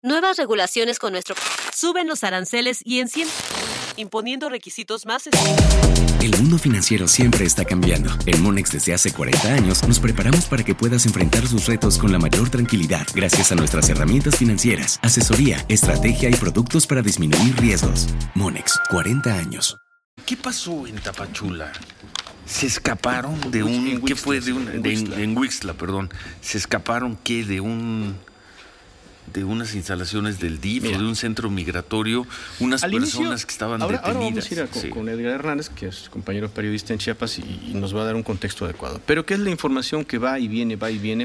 Nuevas regulaciones con nuestro... Suben los aranceles y imponiendo requisitos más... El mundo financiero siempre está cambiando. En Monex desde hace 40 años nos preparamos para que puedas enfrentar sus retos con la mayor tranquilidad gracias a nuestras herramientas financieras, asesoría, estrategia y productos para disminuir riesgos. Monex, 40 años. ¿Qué pasó en Tapachula? Se escaparon de un... ¿Qué fue? En Huixtla, perdón. Se escaparon, ¿qué? De unas instalaciones del DIF, o de un centro migratorio, unas personas que estaban detenidas. Ahora vamos a ir con Edgar Hernández, que es compañero periodista en Chiapas, y nos va a dar un contexto adecuado. Pero ¿qué es la información que va y viene, va y viene?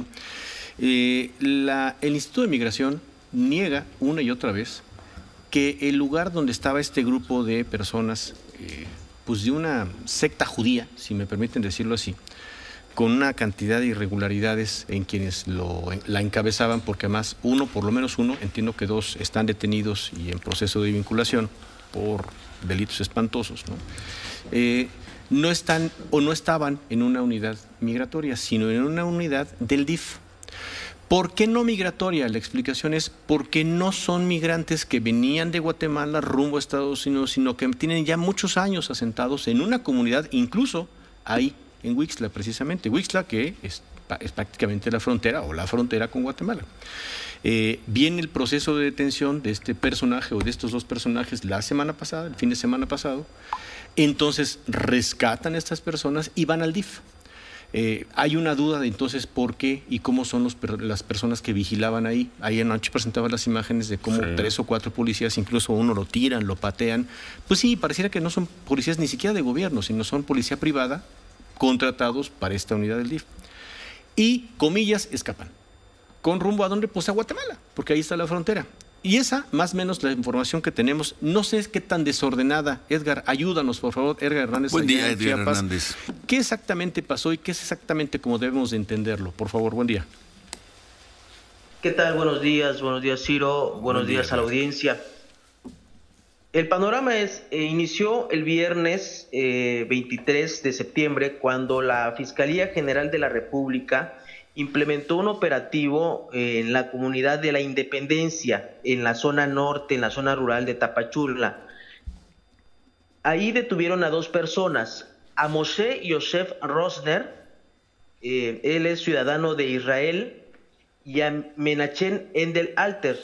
El Instituto de Migración niega una y otra vez que el lugar donde estaba este grupo de personas, pues de una secta judía, si me permiten decirlo así, con una cantidad de irregularidades en quienes la encabezaban, porque además por lo menos uno, entiendo que 2 están detenidos y en proceso de vinculación por delitos espantosos, ¿no? No están o no estaban en una unidad migratoria, sino en una unidad del DIF. ¿Por qué no migratoria? La explicación es porque no son migrantes que venían de Guatemala rumbo a Estados Unidos, sino que tienen ya muchos años asentados en una comunidad, incluso ahí en Huixtla, precisamente. Huixtla, que es prácticamente la frontera con Guatemala. Viene el proceso de detención de este personaje o de estos 2 personajes el fin de semana pasado. Entonces rescatan a estas personas y van al DIF. Hay una duda de entonces por qué y cómo son las personas que vigilaban ahí. Ahí anoche presentaban las imágenes de cómo 3 o 4 policías, incluso uno lo tiran, lo patean. Pues sí, pareciera que no son policías ni siquiera de gobierno, sino son policía privada contratados para esta unidad del DIF. Y, comillas, escapan. ¿Con rumbo a dónde? Pues a Guatemala, porque ahí está la frontera. Y esa, más o menos, la información que tenemos, no sé qué tan desordenada. Edgar, ayúdanos, por favor. Edgar Hernández. Buen día, Edgar Hernández. ¿Qué exactamente pasó y qué es exactamente cómo debemos de entenderlo? Por favor, buen día. ¿Qué tal? Buenos días, Ciro. Buenos días a la audiencia. El panorama inició el viernes 23 de septiembre, cuando la Fiscalía General de la República implementó un operativo en la comunidad de La Independencia, en la zona norte, en la zona rural de Tapachula. Ahí detuvieron a 2 personas, a Moshe Yosef Rosner, él es ciudadano de Israel, y a Menachem Endel Alter,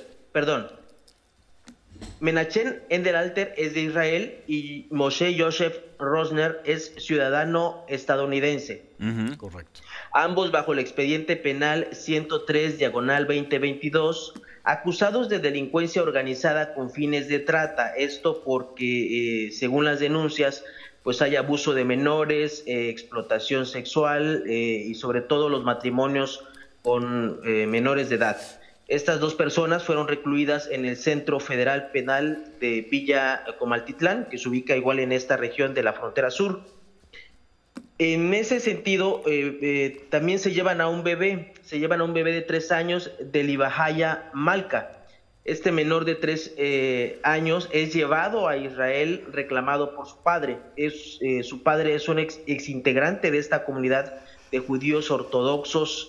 Menachem Endel Alter es de Israel y Moshe Yosef Rosner es ciudadano estadounidense. Correcto. Ambos bajo el expediente penal 103/2022, acusados de delincuencia organizada con fines de trata. Esto porque, según las denuncias, pues hay abuso de menores, explotación sexual y sobre todo los matrimonios con menores de edad. Estas 2 personas fueron recluidas en el Centro Federal Penal de Villa Comaltitlán, que se ubica igual en esta región de la frontera sur. En ese sentido, también se llevan a un bebé de 3 años del Ibahaya Malca. Este menor de 3 años es llevado a Israel reclamado por su padre. Su padre es un exintegrante de esta comunidad de judíos ortodoxos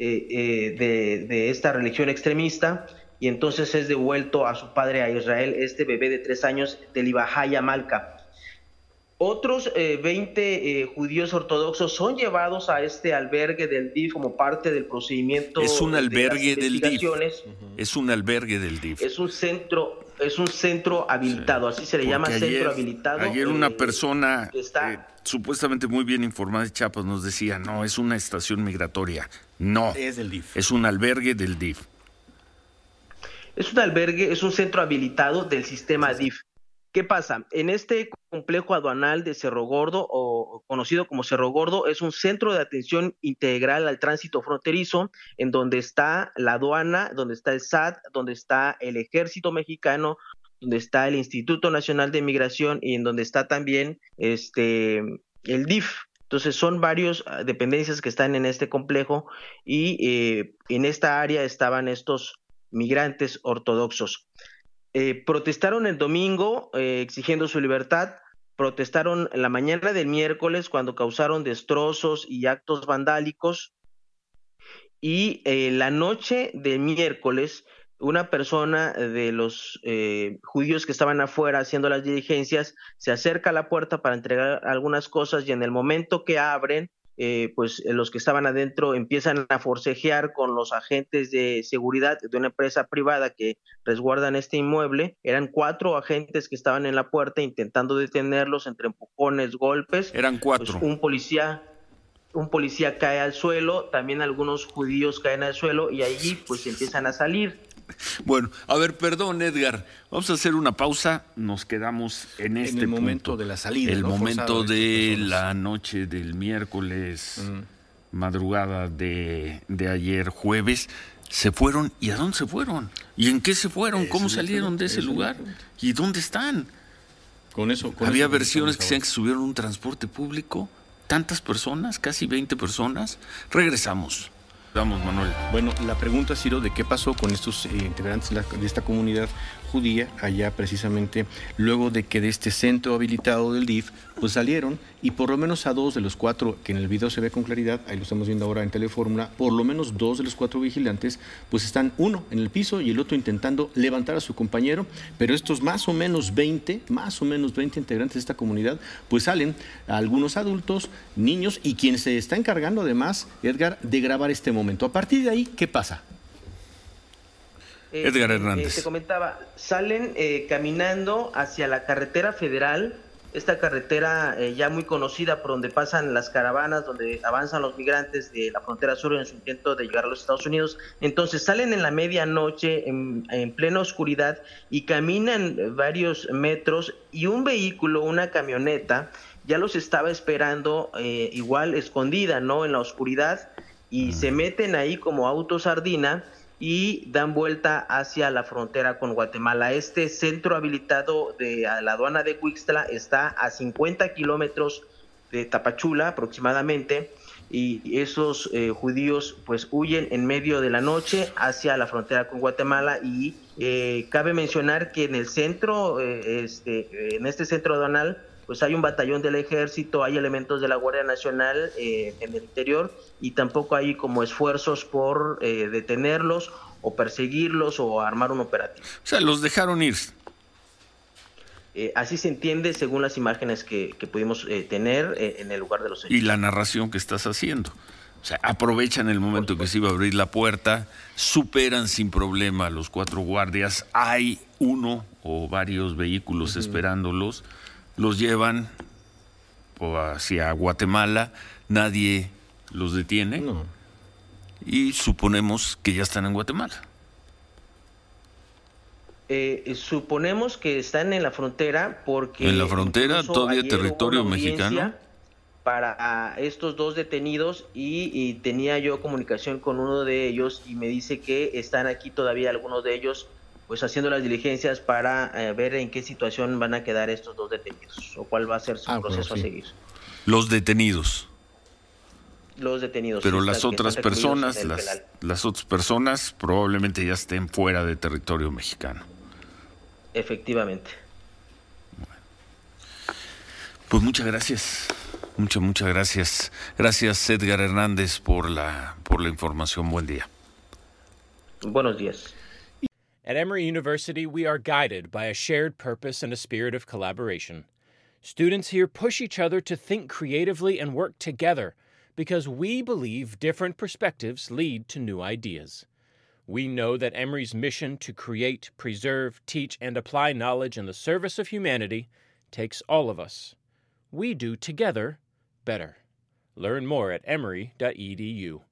de esta religión extremista, y entonces es devuelto a su padre a Israel, este bebé de 3 años del Ibahaya Malca. Otros 20 judíos ortodoxos son llevados a este albergue del DIF como parte del procedimiento. Es un albergue del DIF. Es un albergue del DIF. Es un centro habilitado, así se le llama, centro habilitado. Ayer una persona supuestamente muy bien informada de Chiapas nos decía, no, es una estación migratoria. No, es del DIF. Es un albergue del DIF. Es un albergue, es un centro habilitado del sistema DIF. ¿Qué pasa? En este complejo aduanal de Cerro Gordo, o conocido como Cerro Gordo, es un centro de atención integral al tránsito fronterizo, en donde está la aduana, donde está el SAT, donde está el Ejército Mexicano, donde está el Instituto Nacional de Migración y en donde está también el DIF. Entonces son varias dependencias que están en este complejo y en esta área estaban estos migrantes ortodoxos. Protestaron el domingo exigiendo su libertad, protestaron la mañana del miércoles cuando causaron destrozos y actos vandálicos, y la noche del miércoles una persona de los judíos que estaban afuera haciendo las diligencias se acerca a la puerta para entregar algunas cosas y en el momento que abren, pues los que estaban adentro empiezan a forcejear con los agentes de seguridad de una empresa privada que resguardan este inmueble. Eran 4 agentes que estaban en la puerta intentando detenerlos entre empujones, golpes. Eran 4. Pues un policía cae al suelo, también algunos judíos caen al suelo y allí pues empiezan a salir. Bueno, a ver, perdón, Edgar, vamos a hacer una pausa, nos quedamos en este momento de la salida, el ¿no? momento de la noche del miércoles, madrugada de ayer jueves. ¿Se fueron? ¿Y a dónde se fueron? ¿Y en qué se fueron? ¿Cómo salieron de ese lugar? ¿Y dónde están? Había versiones que decían que subieron un transporte público, tantas personas, casi 20 personas. Regresamos. Vamos, Manuel. Bueno, la pregunta, Ciro, de qué pasó con estos integrantes de esta comunidad judía allá precisamente luego de que de este centro habilitado del DIF pues salieron y por lo menos a 2 de los 4 que en el video se ve con claridad, ahí lo estamos viendo ahora en Telefórmula, por lo menos 2 de los 4 vigilantes pues están uno en el piso y el otro intentando levantar a su compañero, pero estos más o menos 20 integrantes de esta comunidad pues salen algunos adultos, niños y quien se está encargando además, Edgar, de grabar este momento. A partir de ahí, ¿qué pasa? Edgar Hernández. Te comentaba, salen caminando hacia la carretera federal, esta carretera ya muy conocida por donde pasan las caravanas, donde avanzan los migrantes de la frontera sur en su intento de llegar a los Estados Unidos. Entonces salen en la medianoche, en plena oscuridad, y caminan varios metros y un vehículo, una camioneta, ya los estaba esperando igual escondida, ¿no? En la oscuridad, y se meten ahí como auto sardina y dan vuelta hacia la frontera con Guatemala. Este centro habilitado de la aduana de Huixtla está a 50 kilómetros de Tapachula aproximadamente, y esos judíos pues huyen en medio de la noche hacia la frontera con Guatemala. Y cabe mencionar que en el centro, en este centro aduanal, pues hay un batallón del ejército, hay elementos de la Guardia Nacional en el interior, y tampoco hay como esfuerzos por detenerlos o perseguirlos o armar un operativo. O sea, los dejaron ir. Así se entiende según las imágenes que pudimos tener en el lugar de los hechos. Y la narración que estás haciendo. O sea, aprovechan el momento que se iba a abrir la puerta, superan sin problema a los 4 guardias, hay uno o varios vehículos esperándolos, los llevan hacia Guatemala, nadie los detiene y suponemos que ya están en Guatemala. Suponemos que están en la frontera porque... ¿En la frontera? ¿Todavía territorio mexicano? Para estos 2 detenidos y tenía yo comunicación con uno de ellos y me dice que están aquí todavía algunos de ellos pues haciendo las diligencias para ver en qué situación van a quedar estos 2 detenidos o cuál va a ser su proceso a seguir. Los detenidos. Los detenidos. Pero las otras personas, las otras personas probablemente ya estén fuera de territorio mexicano. Efectivamente. Bueno. Pues muchas gracias. Muchas gracias. Gracias, Edgar Hernández, por la información. Buen día. Buenos días. At Emory University, we are guided by a shared purpose and a spirit of collaboration. Students here push each other to think creatively and work together because we believe different perspectives lead to new ideas. We know that Emory's mission to create, preserve, teach, and apply knowledge in the service of humanity takes all of us. We do together better. Learn more at emory.edu.